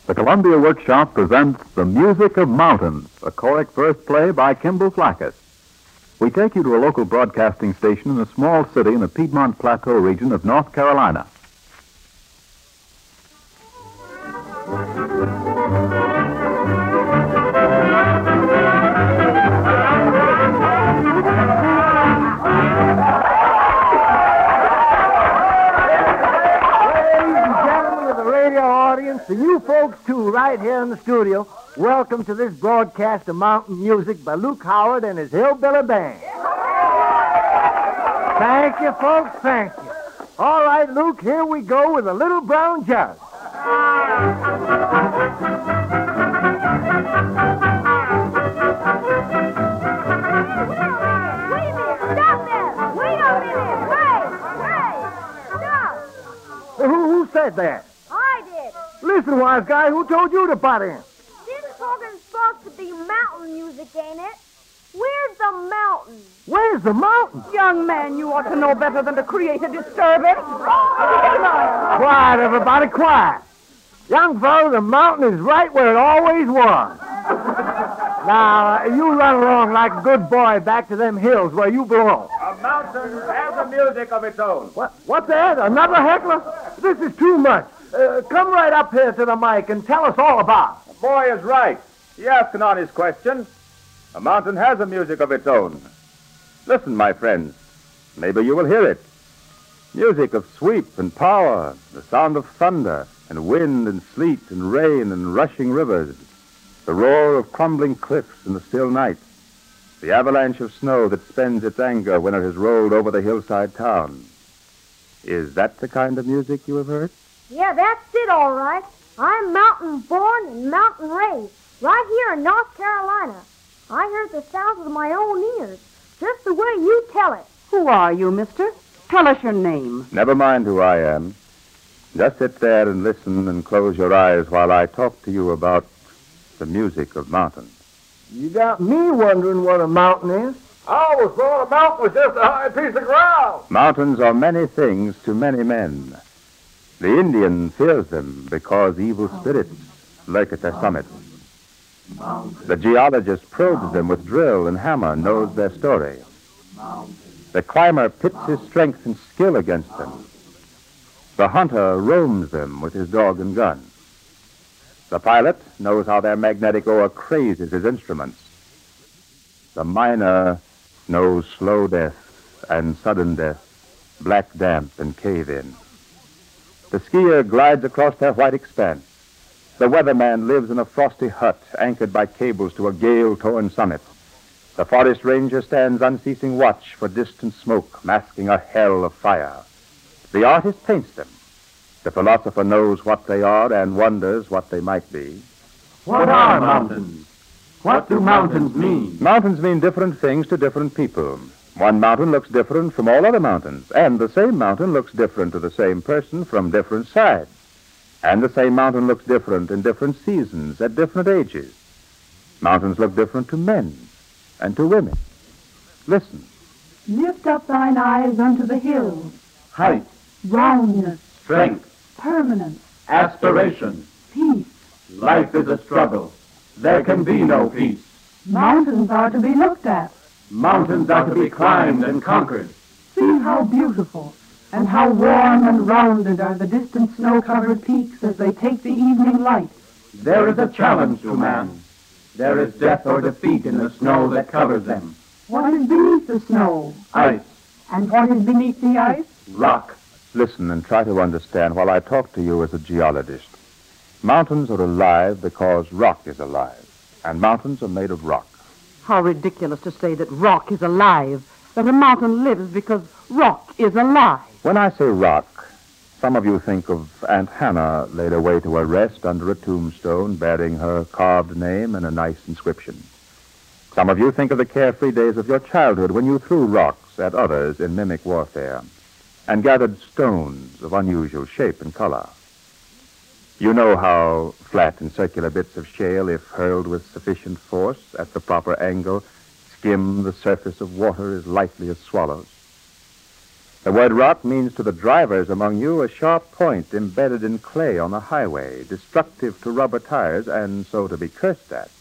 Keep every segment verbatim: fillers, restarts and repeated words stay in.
The Columbia Workshop presents The Music of Mountains, a choric verse play by Kimball Flackett. We take you to a local broadcasting station in a small city in the Piedmont Plateau region of North Carolina. To you folks, too, right here in the studio, welcome to this broadcast of mountain music by Luke Howard and his Hillbilly Band. Thank you, folks, thank you. All right, Luke, here we go with a little brown jug. Wait a minute, stop there! Wait a minute! Hey! Hey! Stop! Who, who said that? I did. Listen, wise guy, who told you to butt in? This program supposed to be mountain music, ain't it? Where's the mountain? Where's the mountain? Young man, you ought to know better than to create a disturbance. Quiet, everybody, quiet. Young fellow, the mountain is right where it always was. Now, you run along like a good boy back to them hills where you belong. A mountain has a music of its own. What? What's that? Another heckler? This is too much. Uh, come right up here to the mic and tell us all about it. The boy is right. He asked an honest question. A mountain has a music of its own. Listen, my friends. Maybe you will hear it. Music of sweep and power, the sound of thunder, and wind and sleet and rain and rushing rivers, the roar of crumbling cliffs in the still night, the avalanche of snow that spends its anger when it has rolled over the hillside town. Is that the kind of music you have heard? Yeah, that's it, all right. I'm mountain born and mountain raised, right here in North Carolina. I heard the sounds with my own ears, just the way you tell it. Who are you, mister? Tell us your name. Never mind who I am. Just sit there and listen and close your eyes while I talk to you about the music of mountains. You got me wondering what a mountain is. I always thought a mountain was just a high piece of ground. Mountains are many things to many men. The Indian fears them because evil spirits lurk at their summits. The geologist probes them with drill and hammer, knows their story. The climber pits his strength and skill against them. The hunter roams them with his dog and gun. The pilot knows how their magnetic ore crazes his instruments. The miner knows slow death and sudden death, black damp and cave-in. The skier glides across their white expanse. The weatherman lives in a frosty hut anchored by cables to a gale-torn summit. The forest ranger stands unceasing watch for distant smoke masking a hell of fire. The artist paints them. The philosopher knows what they are and wonders what they might be. What are mountains? What do mountains mean? Mountains mean different things to different people. One mountain looks different from all other mountains, and the same mountain looks different to the same person from different sides. And the same mountain looks different in different seasons, at different ages. Mountains look different to men and to women. Listen. Lift up thine eyes unto the hills. Height, Roundness, strength, permanence, aspiration. peace. Life is a struggle. There can be no peace. Mountains are to be looked at. Mountains are to be climbed and conquered. See how beautiful and how warm and rounded are the distant snow-covered peaks as they take the evening light. There is a challenge to man. There is death or defeat in the snow that covers them. What is beneath the snow? Ice, And what is beneath the ice? rock. Listen and try to understand while I talk to you as a geologist. Mountains are alive because rock is alive, and mountains are made of rock. How ridiculous to say that rock is alive, that a mountain lives because rock is alive. When I say rock, some of you think of Aunt Hannah laid away to her rest under a tombstone bearing her carved name and a nice inscription. Some of you think of the carefree days of your childhood when you threw rocks at others in mimic warfare and gathered stones of unusual shape and color. You know how flat and circular bits of shale, if hurled with sufficient force at the proper angle, skim the surface of water as lightly as swallows. The word rock means to the drivers among you a sharp point embedded in clay on the highway, destructive to rubber tires and so to be cursed at.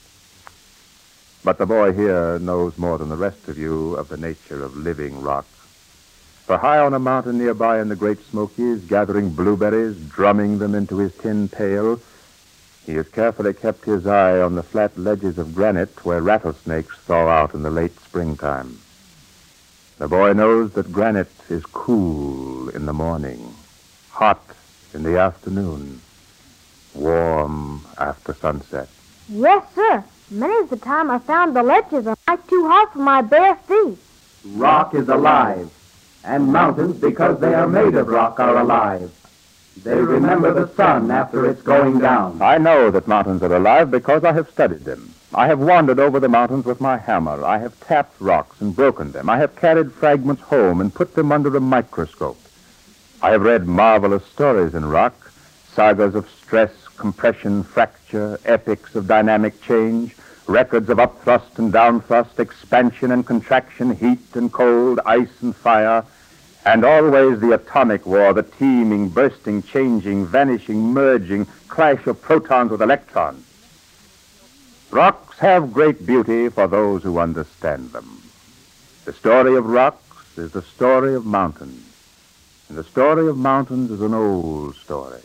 But the boy here knows more than the rest of you of the nature of living rock. For high on a mountain nearby in the Great Smokies, gathering blueberries, drumming them into his tin pail, he has carefully kept his eye on the flat ledges of granite where rattlesnakes thaw out in the late springtime. The boy knows that granite is cool in the morning, hot in the afternoon, warm after sunset. Yes, sir. Many's the time I found the ledges are right too hot for my bare feet. Rock is alive, and mountains, because they are made of rock, are alive. They remember the sun after it's going down. I know that mountains are alive because I have studied them. I have wandered over the mountains with my hammer. I have tapped rocks and broken them. I have carried fragments home and put them under a microscope. I have read marvelous stories in rock, sagas of stress, compression, fracture, epics of dynamic change, records of upthrust and downthrust, expansion and contraction, heat and cold, ice and fire, and always the atomic war, the teeming, bursting, changing, vanishing, merging, clash of protons with electrons. Rocks have great beauty for those who understand them. The story of rocks is the story of mountains, and the story of mountains is an old story.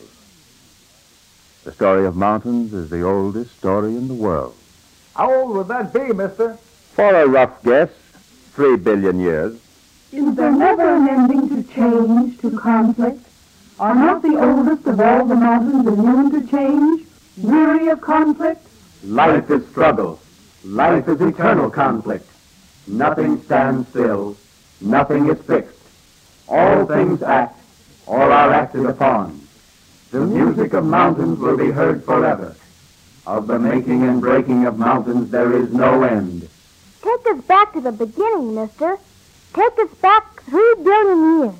The story of mountains is the oldest story in the world. How old would that be, mister? For a rough guess, three billion years. Is there never an ending to change, to conflict? Are not the oldest of all the mountains immune to change, weary of conflict? Life is struggle. Life is eternal conflict. Nothing stands still. Nothing is fixed. All things act, or are acted upon. The music of mountains will be heard forever. Of the making and breaking of mountains there is no end. Take us back to the beginning, mister. Take us back three billion years.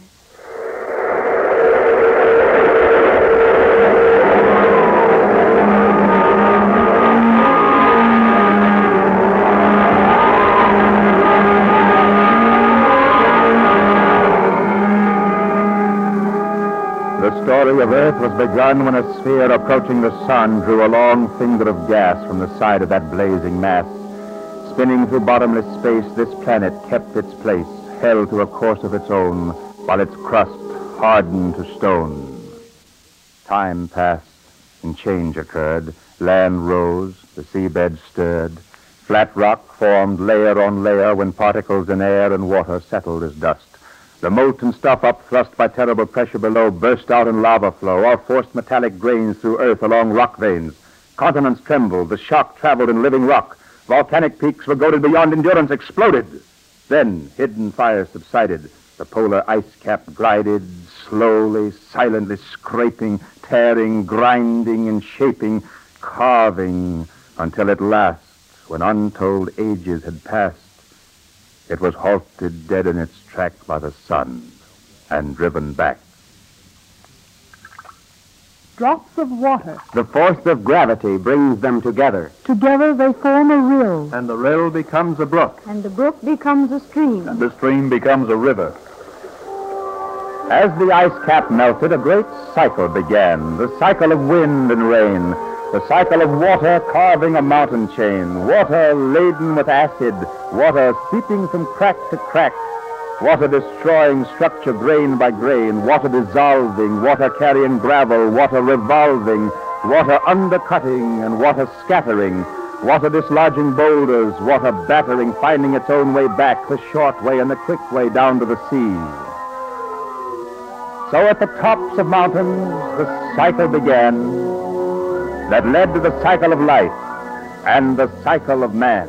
The story of Earth was begun when a sphere approaching the sun drew a long finger of gas from the side of that blazing mass. Spinning through bottomless space, this planet kept its place, held to a course of its own, while its crust hardened to stone. Time passed, and change occurred. Land rose, the seabed stirred. Flat rock formed layer on layer when particles in air and water settled as dust. The molten stuff upthrust by terrible pressure below burst out in lava flow, or forced metallic grains through earth along rock veins. Continents trembled, the shock traveled in living rock. Volcanic peaks were goaded beyond endurance, exploded. Then hidden fires subsided. The polar ice cap glided, slowly, silently scraping, tearing, grinding, and shaping, carving, until at last, when untold ages had passed, it was halted dead in its track by the sun and driven back. Drops of water. The force of gravity brings them together. Together they form a rill, And the rill becomes a brook, And the brook becomes a stream. and the stream becomes a river. As the ice cap melted, a great cycle began, the cycle of wind and rain, the cycle of water carving a mountain chain, water laden with acid, water seeping from crack to crack, water destroying structure grain by grain, water dissolving, water carrying gravel, water revolving, water undercutting and water scattering, water dislodging boulders, water battering, finding its own way back, the short way and the quick way down to the sea. So at the tops of mountains, the cycle began that led to the cycle of life and the cycle of man.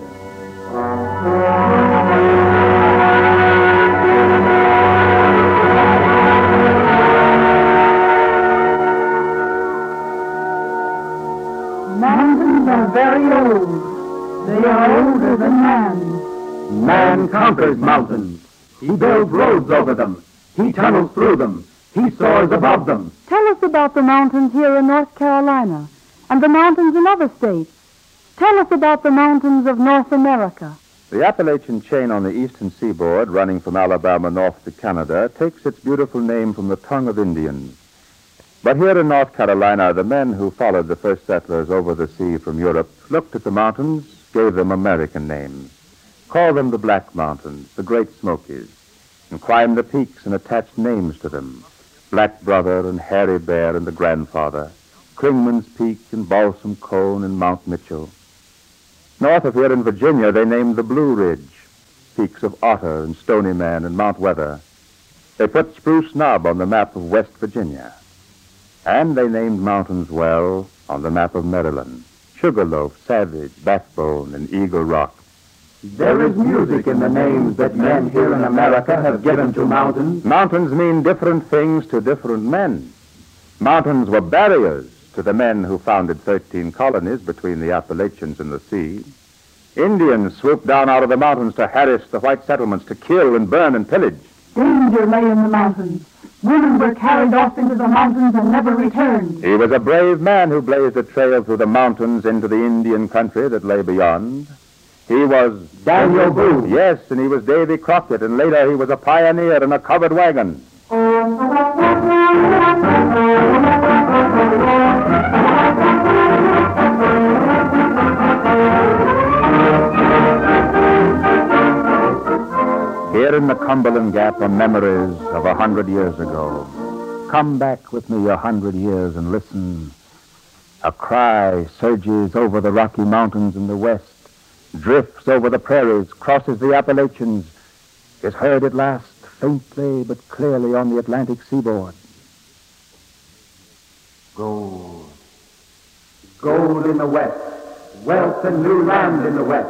Mountains are very old. They are older than man. Man conquers mountains. He builds roads over them. He tunnels through them. He soars above them. Tell us about the mountains here in North Carolina and the mountains in other states. Tell us about the mountains of North America. The Appalachian chain on the eastern seaboard, running from Alabama north to Canada, takes its beautiful name from the tongue of Indians. But here in North Carolina, the men who followed the first settlers over the sea from Europe looked at the mountains, gave them American names, called them the Black Mountains, the Great Smokies, and climbed the peaks and attached names to them, Black Brother and Hairy Bear and the Grandfather, Clingman's Peak and Balsam Cone and Mount Mitchell. North of here in Virginia, they named the Blue Ridge, peaks of Otter and Stony Man and Mount Weather. They put Spruce Knob on the map of West Virginia. And they named mountains well on the map of Maryland, Sugarloaf, Savage, Backbone, and Eagle Rock. There is music in the names that men here in America have given to mountains. Mountains mean different things to different men. Mountains were barriers to the men who founded thirteen colonies between the Appalachians and the sea. Indians swooped down out of the mountains to harass the white settlements, to kill and burn and pillage. Danger lay in the mountains. Women were carried off into the mountains and never returned. He was a brave man who blazed a trail through the mountains into the Indian country that lay beyond. He was Daniel Boone. Yes, and he was Davy Crockett, and later he was a pioneer in a covered wagon. Here in the Cumberland Gap are memories of a hundred years ago. Come back with me a hundred years and listen. A cry surges over the Rocky Mountains in the west, drifts over the prairies, crosses the Appalachians, is heard at last, faintly but clearly on the Atlantic seaboard. Gold. Gold in the west. Wealth and new land in the west.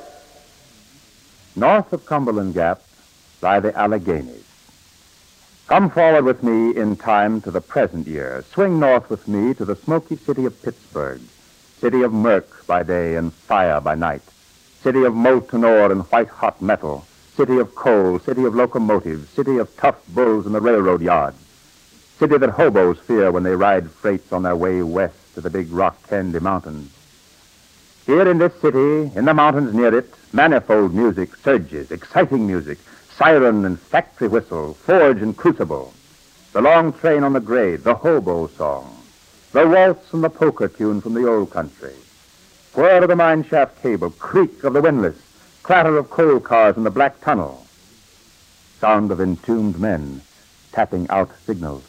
North of Cumberland Gap lie the Alleghenies. Come forward with me in time to the present year. Swing north with me to the smoky city of Pittsburgh, city of murk by day and fire by night, city of molten ore and white-hot metal, city of coal, city of locomotives, city of tough bulls in the railroad yards, city that hobos fear when they ride freights on their way west to the big rock candy mountains. Here in this city, in the mountains near it, manifold music surges, exciting music, siren and factory whistle, forge and crucible, the long train on the grade, the hobo song, the waltz and the polka tune from the old country, whir of the mine shaft cable, creak of the windlass, clatter of coal cars in the black tunnel, sound of entombed men tapping out signals.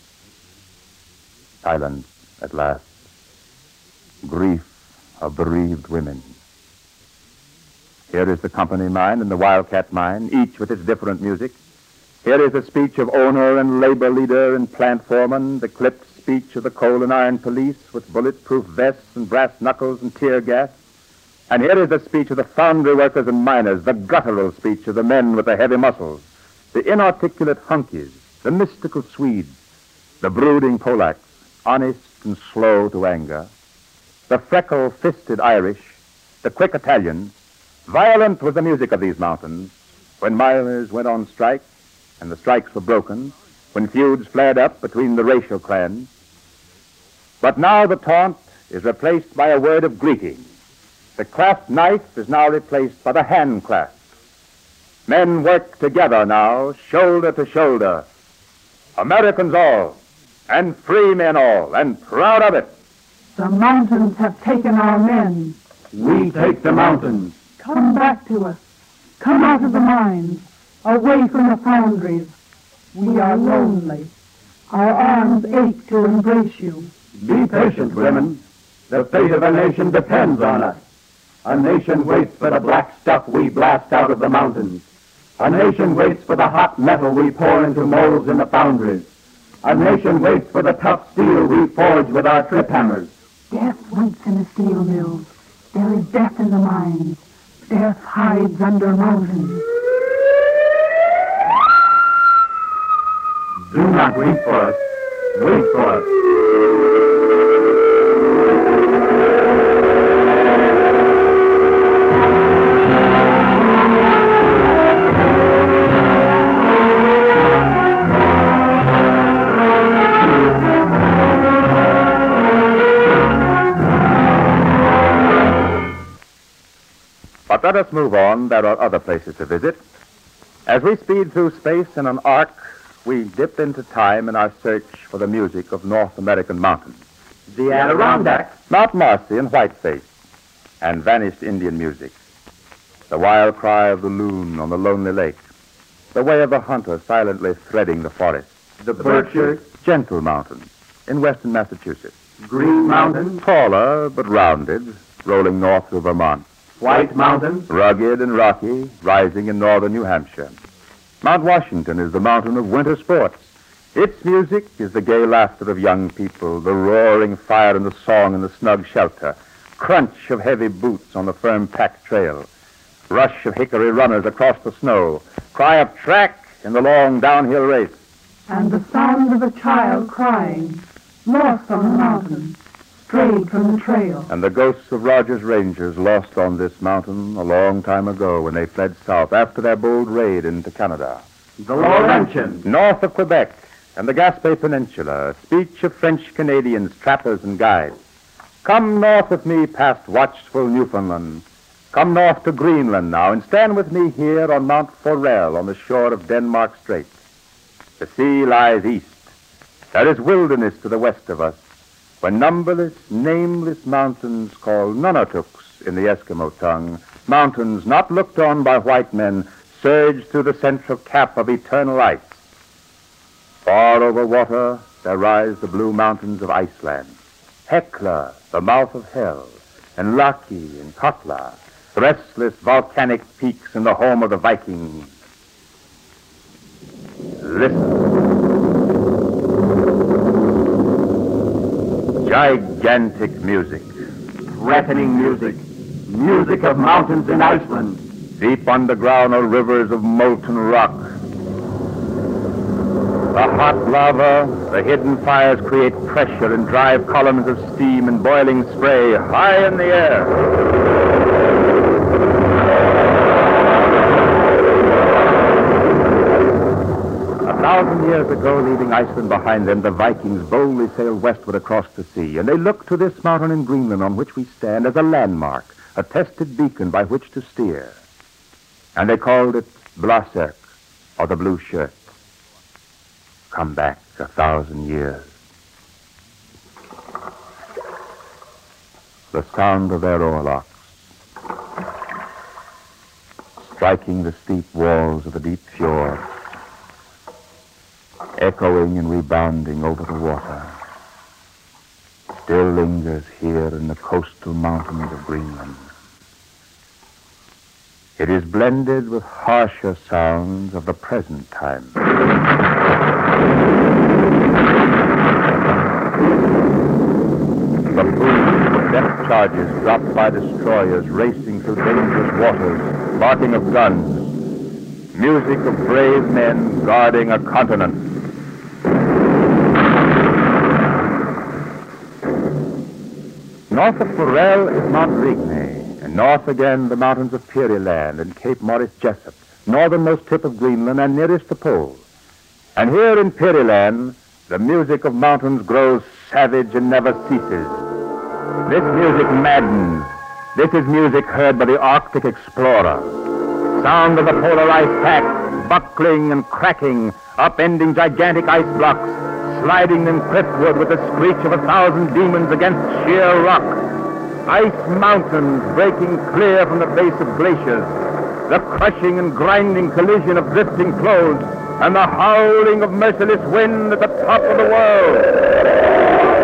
Silence at last. Grief of bereaved women. Here is the company mine and the wildcat mine, each with its different music. Here is the speech of owner and labor leader and plant foreman, the clipped speech of the coal and iron police with bulletproof vests and brass knuckles and tear gas. And here is the speech of the foundry workers and miners, the guttural speech of the men with the heavy muscles, the inarticulate hunkies, the mystical Swedes, the brooding Polacks, honest and slow to anger, the freckle-fisted Irish, the quick Italians. Violent was the music of these mountains when miners went on strike and the strikes were broken, when feuds flared up between the racial clans. But now the taunt is replaced by a word of greeting. The clasp knife is now replaced by the hand clasp. Men work together now, shoulder to shoulder. Americans all, and free men all, and proud of it. The mountains have taken our men. We take the mountains. Come back to us. Come out of the mines, away from the foundries. We are lonely. Our arms ache to embrace you. Be patient, women. The fate of a nation depends on us. A nation waits for the black stuff we blast out of the mountains. A nation waits for the hot metal we pour into molds in the foundries. A nation waits for the tough steel we forge with our trip hammers. Death waits in the steel mills. There is death in the mines. Death hides under mountains. Do not wait for us. Wait for us. But let us move on. There are other places to visit. As we speed through space in an arc, we dip into time in our search for the music of North American mountains. The Adirondack. Mount Marcy and Whiteface, and vanished Indian music. The wild cry of the loon on the lonely lake. The way of the hunter silently threading the forest. The Berkshires. Gentle mountains in western Massachusetts. Green Mountains. Taller but rounded, rolling north through Vermont. White Mountains. Rugged and rocky, rising in northern New Hampshire. Mount Washington is the mountain of winter sports. Its music is the gay laughter of young people, the roaring fire and the song in the snug shelter, crunch of heavy boots on the firm packed trail, rush of hickory runners across the snow, cry of track in the long downhill race. And the sound of a child crying, lost on the mountain, strayed from the trail. And the ghosts of Rogers Rangers lost on this mountain a long time ago when they fled south after their bold raid into Canada. The Laurentians. North of Quebec and the Gaspé Peninsula, a speech of French Canadians, trappers and guides. Come north with me past watchful Newfoundland. Come north to Greenland now and stand with me here on Mount Forel on the shore of Denmark Strait. The sea lies east. There is wilderness to the west of us, where numberless, nameless mountains called Nunatuks in the Eskimo tongue, mountains not looked on by white men, surge through the central cap of eternal ice. Far over water, there rise the blue mountains of Iceland, Hekla, the mouth of hell, and Laki and Katla, restless volcanic peaks in the home of the Vikings. Listen. Gigantic music. Threatening music. Music of mountains in Iceland. Deep underground are rivers of molten rock. The hot lava, the hidden fires create pressure and drive columns of steam and boiling spray high in the air. A thousand years ago, leaving Iceland behind them, the Vikings boldly sailed westward across the sea, and they looked to this mountain in Greenland on which we stand as a landmark, a tested beacon by which to steer. And they called it Blasek, or the Blue Shirt. Come back a thousand years. The sound of their oarlocks, striking the steep walls of the deep fjord, echoing and rebounding over the water, still lingers here in the coastal mountains of Greenland. It is blended with harsher sounds of the present time. The boom of depth charges dropped by destroyers racing through dangerous waters, barking of guns, music of brave men guarding a continent. North of Forel is Mount Rigne, and north again the mountains of Peary Land and Cape Morris Jessup, northernmost tip of Greenland and nearest the pole. And here in Peary Land, the music of mountains grows savage and never ceases. This music maddens. This is music heard by the Arctic explorer. Sound of the polar ice pack, buckling and cracking, upending gigantic ice blocks, sliding them cliffward with the screech of a thousand demons against sheer rock. Ice mountains breaking clear from the base of glaciers, the crushing and grinding collision of drifting floes, and the howling of merciless wind at the top of the world.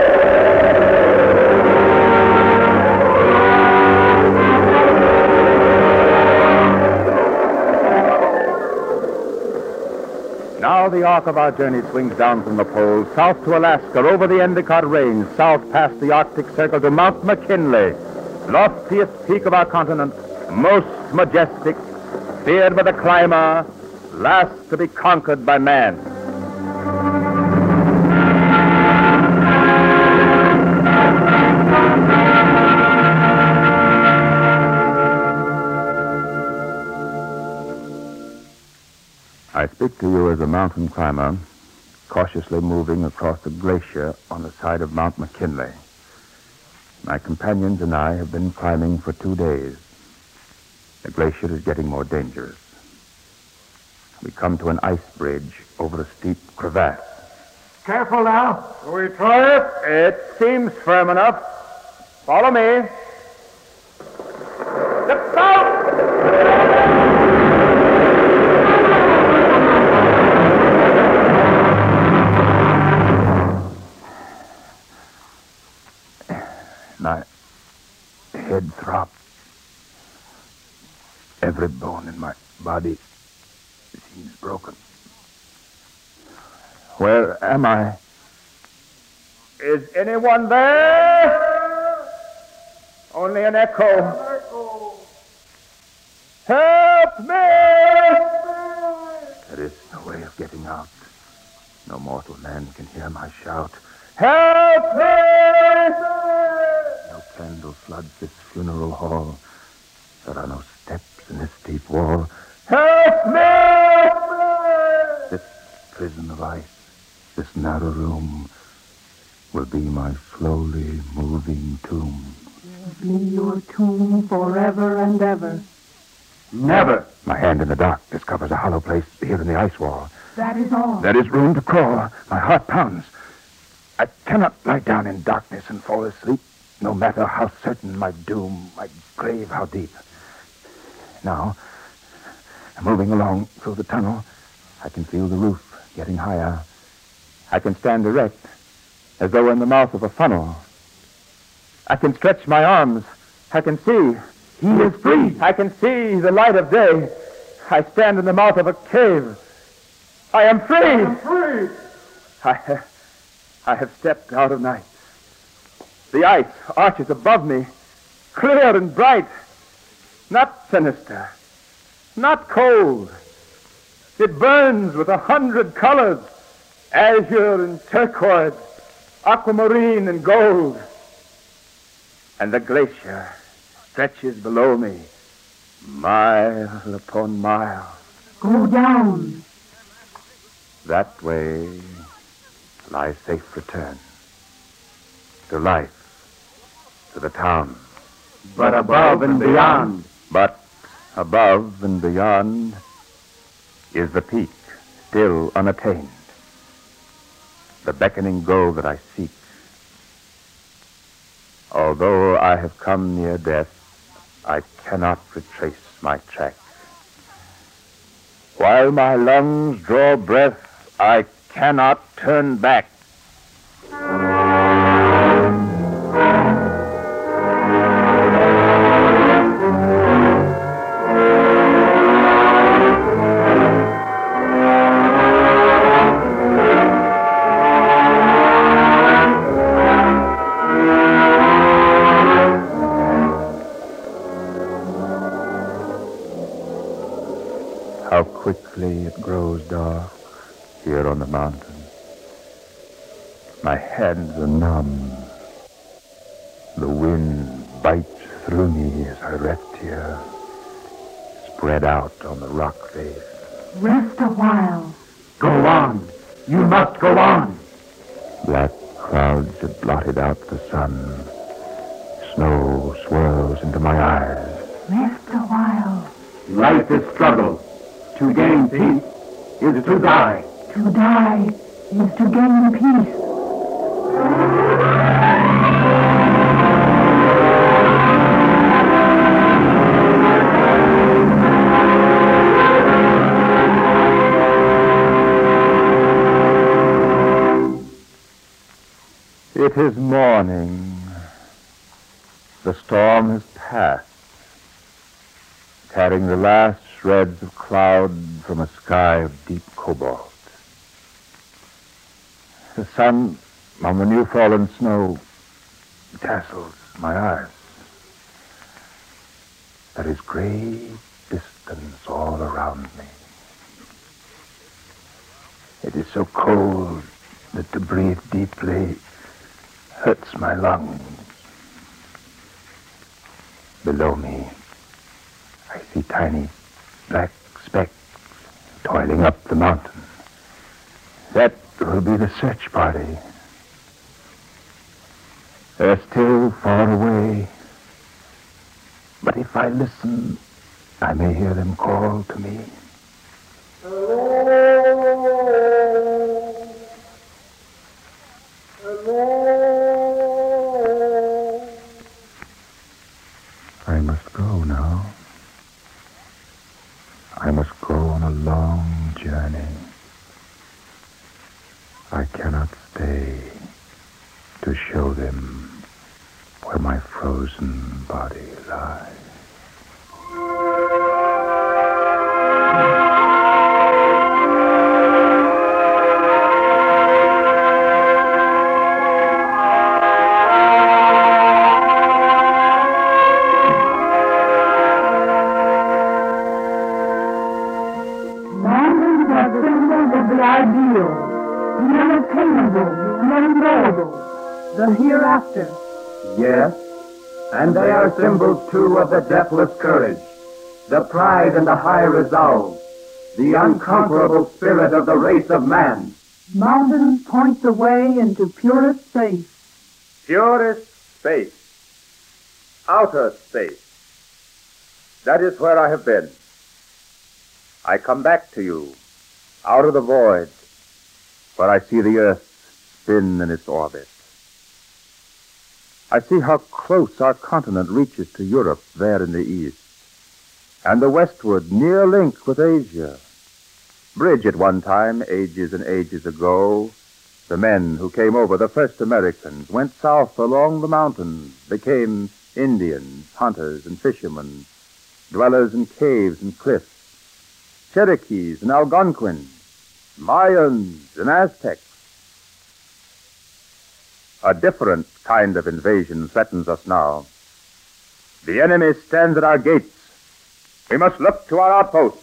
Now the arc of our journey swings down from the pole, south to Alaska, over the Endicott Range, south past the Arctic Circle to Mount McKinley, loftiest peak of our continent, most majestic, feared by the climber, last to be conquered by man. I speak to you as a mountain climber, cautiously moving across the glacier on the side of Mount McKinley. My companions and I have been climbing for two days. The glacier is getting more dangerous. We come to an ice bridge over a steep crevasse. Careful now. Shall we try it? It seems firm enough. Follow me. Look out! My head throbs. Every bone in my body seems broken. Where am I? Is anyone there? Only an echo. Help me! There is no way of getting out. No mortal man can hear my shout. Help me! No candle floods this funeral hall. There are no steps in this steep wall. Help me! This prison of ice, this narrow room, will be my slowly moving tomb. Be your tomb forever and ever. Never! My hand in the dark discovers a hollow place here in the ice wall. That is all. There is room to crawl. My heart pounds. I cannot lie down in darkness and fall asleep, no matter how certain my doom, my grave how deep. Now, moving along through the tunnel, I can feel the roof getting higher. I can stand erect, as though in the mouth of a funnel. I can stretch my arms. I can see. He is free. I can see the light of day. I stand in the mouth of a cave. I am free. I am free. I, ha- I have stepped out of night. The ice arches above me, clear and bright. Not sinister, not cold. It burns with a hundred colors, azure and turquoise, aquamarine and gold. And the glacier stretches below me, mile upon mile. Go down. That way lies safe return to life, to the town. But above and beyond. But above and beyond is the peak, still unattained. The beckoning goal that I seek. Although I have come near death, I cannot retrace my track. While my lungs draw breath, I cannot turn back. How quickly it grows dark here on the mountain. My hands are numb. The wind bites through me as I rest here, spread out on the rock face. Rest a while. Go on. You must go on. Black clouds have blotted out the sun. Snow swirls into my eyes. Rest a while. Life is struggle. To gain peace is to die. To die is to gain peace. It is morning. The storm has passed, carrying the last shreds of cloud from a sky of deep cobalt. The sun on the new fallen snow dazzles my eyes. There is great distance all around me. It is so cold that to breathe deeply hurts my lungs. Below me, I see tiny black specks toiling up the mountain. That will be the search party. They're still far away. But if I listen, I may hear them call to me. I must go now. I must go on a long journey. I cannot stay to show them where my frozen body lies. Mountains are symbols of the ideal, the unattainable, the unknowable, the hereafter. Yes, and they are symbols, too, of the deathless courage, the pride and the high resolve, the unconquerable spirit of the race of man. Mountains point the way into purest space. Purest space. Outer space. That is where I have been. I come back to you, out of the void, where I see the earth spin in its orbit. I see how close our continent reaches to Europe there in the east, and the westward near link with Asia. Bridge at one time, ages and ages ago. The men who came over, the first Americans, went south along the mountains, became Indians, hunters and fishermen, dwellers in caves and cliffs, Cherokees and Algonquins, Mayans and Aztecs. A different kind of invasion threatens us now. The enemy stands at our gates. We must look to our outposts.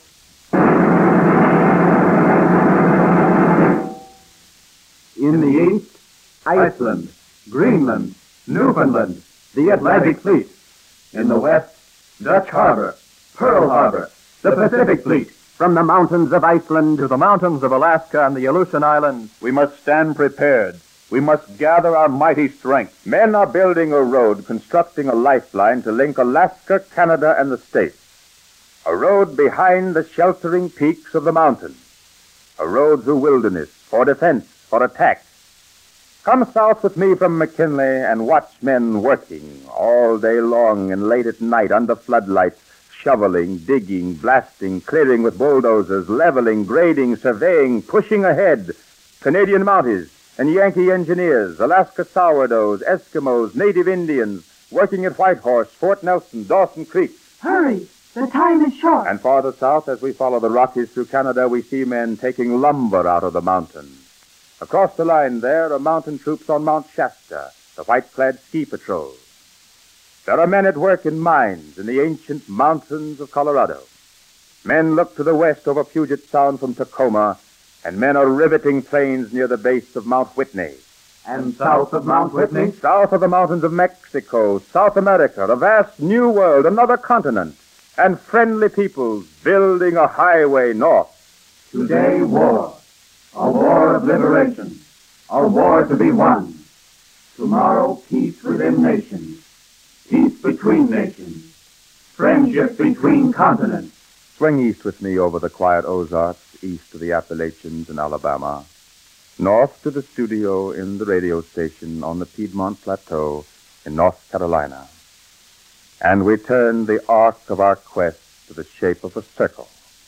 In the east, Iceland, Greenland, Newfoundland, the Atlantic Fleet. In the west, Dutch Harbor, Pearl Harbor, the Pacific Fleet. From the mountains of Iceland To the mountains of Alaska and the Aleutian Islands, we must stand prepared. We must gather our mighty strength. Men are building a road, constructing a lifeline to link Alaska, Canada, and the States. A road behind the sheltering peaks of the mountains. A road through wilderness, for defense, for attack. Come south with me from McKinley and watch men working all day long and late at night under floodlights, shoveling, digging, blasting, clearing with bulldozers, leveling, grading, surveying, pushing ahead. Canadian Mounties and Yankee engineers, Alaska sourdoughs, Eskimos, native Indians, working at Whitehorse, Fort Nelson, Dawson Creek. Hurry! The time is short. And farther south, as we follow the Rockies through Canada, we see men taking lumber out of the mountains. Across the line there are mountain troops on Mount Shasta, the white-clad ski patrols. There are men at work in mines in the ancient mountains of Colorado. Men look to the west over Puget Sound from Tacoma, and men are riveting trains near the base of Mount Whitney. and south of Mount Whitney. South of the mountains of Mexico, South America, a vast new world, another continent, and friendly peoples building a highway north. Today, war. A war of liberation. A war to be won. Tomorrow, peace within nations. Peace between nations. Friendship between continents. Swing east with me over the quiet Ozarks, east to the Appalachians and Alabama, north to the studio in the radio station on the Piedmont Plateau in North Carolina. And we turn the arc of our quest to the shape of a circle.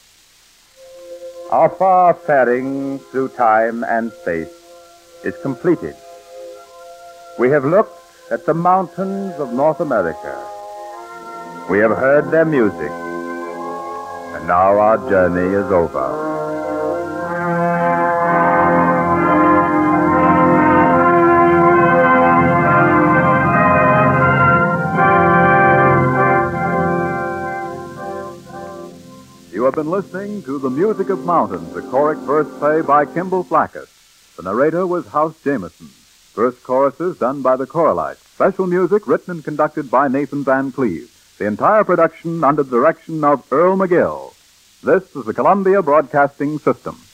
Our far faring through time and space is completed. We have looked at the mountains of North America. We have heard their music. And now our journey is over. You have been listening to The Music of Mountains, a choric verse play by Kimball Flackett. The narrator was House Jameson. Verse choruses done by the Choralites. Special music written and conducted by Nathan Van Cleve. The entire production under the direction of Earl McGill. This is the Columbia Broadcasting System.